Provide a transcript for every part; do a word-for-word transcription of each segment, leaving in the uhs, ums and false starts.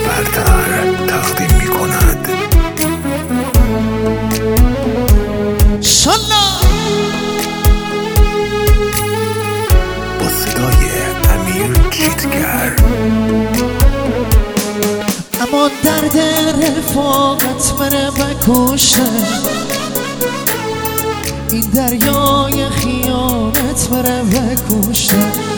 برتر تقدیم می کند. شالا با صدای امیر جیتگر. اما درد رفاقت منه بکشه، این دریای خیانت منه بکشه.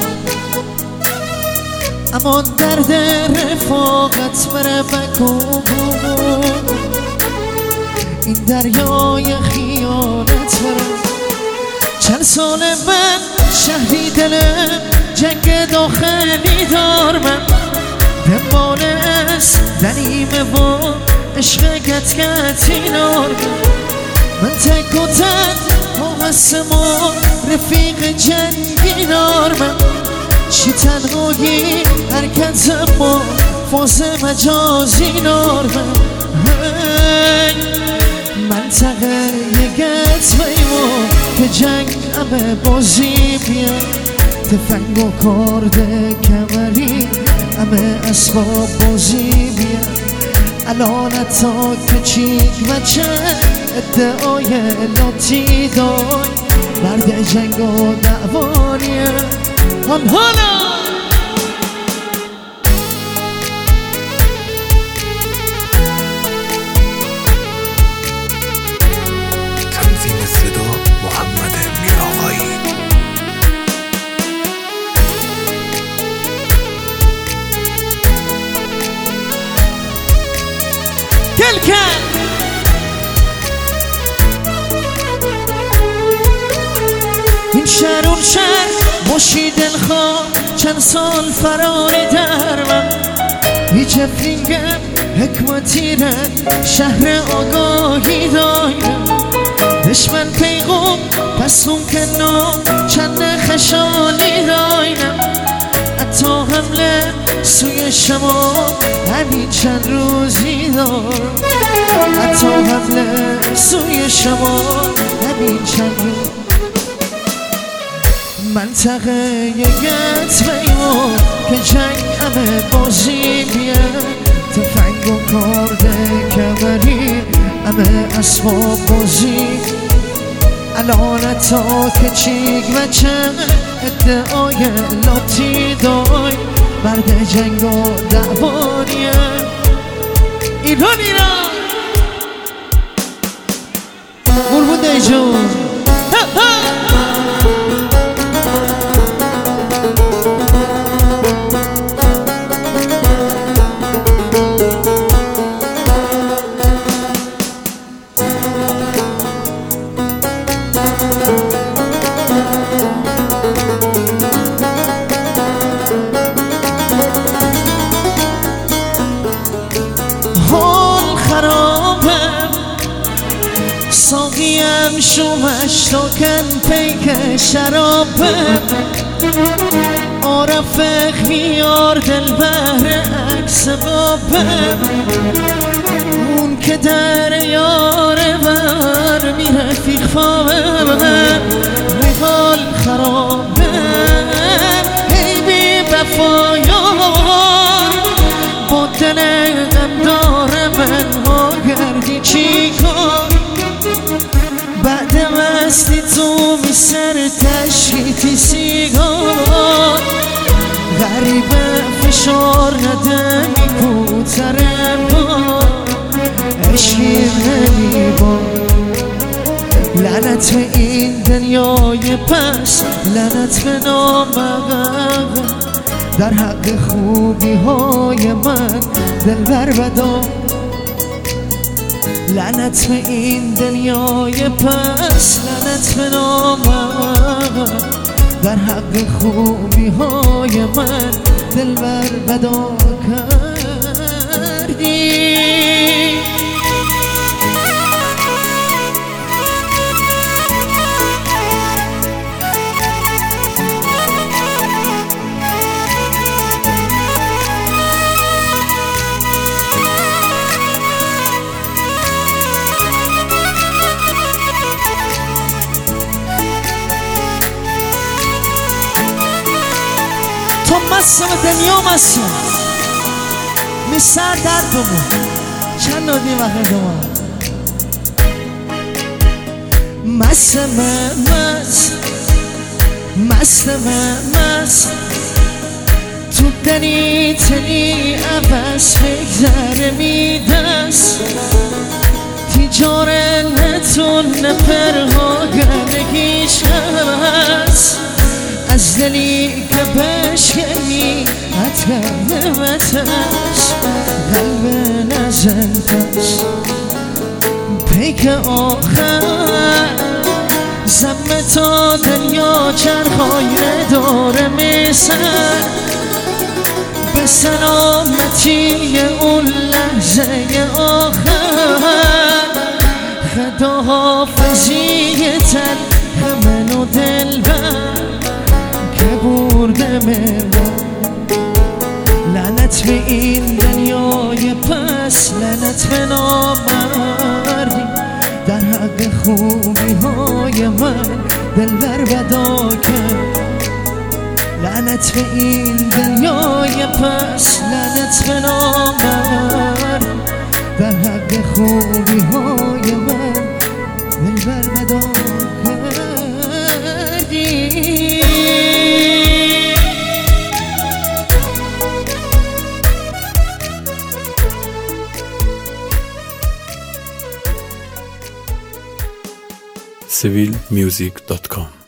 اما درد رفاقت منه بکشه، این دریای خیانت منه. چند سال من شهری دلم جنگ داخلی دار، من دنبال از دنیمه و عشق گت گتی نار. من تک و تن مقسم و رفیق جنگی نار. من چی تنهایی حرکتم با فاز مجازی نار. من منطقه یکت بیمو که جنگ همه بازی بیاد، تفنگ و کارده کمری همه اسباب بازی بیاد. الان تا کچیک بچه ادعای لاتی دای، مرد جنگ و دعوانیه آن حالا. تنظیم صدا محمد میرآقایی. گل کن این شهر اون شهر باشی دلخواه، چند سال فراری در من. هیچ افرینگم حکمتی رد شهر آگاهی دایم. دشمن پیغم پس ممکن نام چند خشالی دایم. حتی حمله سوی شما همین چند روزی دارم. حتی حمله سوی شما همین چند روز. منطقه یکت بیمو که جنگ همه بازی بیاد، تفنگ و کارده کمری همه اسباب بازی. الان تا که چیک و چه ادعای لاتی دای، مرد جنگ و دعوانیه ایران ایران. قربون دیجون ساقیم شومش تا کن پیک شرابم. عارف خیار دل بهر عکس بابم. اون که در یاره بر می رفیق فاوم. میحال خرابم ای بی وفایار، با دل غم داره من ها گردی چی کن. بعد مستی تو می سر تشریفی سیگار، غریبه فشار نده می کوتره ما عشقیم نمی با. لعنت به این دنیای پس، لعنت به نامغم در حق خوبی های من دل بر بدا. لعنت به این دنیای پس، لعنت به نامم در حق خوبی های من دل بر بدا کردی. تو مستم دنیا مستم، میسر دردمون چند نادی وقت دوم مست من مست مست من مست تو دنی تنی عوض بگذره میدست تیجاره نتون نپرهاگنگیش هست از دلی که بشکنی حتم نمتش قلب نزندش پیک آخر زمه تا دنیا چرخای داره میسر به سلامتی اون لحظه آخر خدا حافظی تن من و دل بر که برده من لعنت به این دنیای پس لعنت به نامردی در حق خوبی های من دلبر بدا کرد لعنت به این دنیای پس لعنت به نامردی در حق خوبی های من دلبر بدا کردی سویل میوزیک دات کام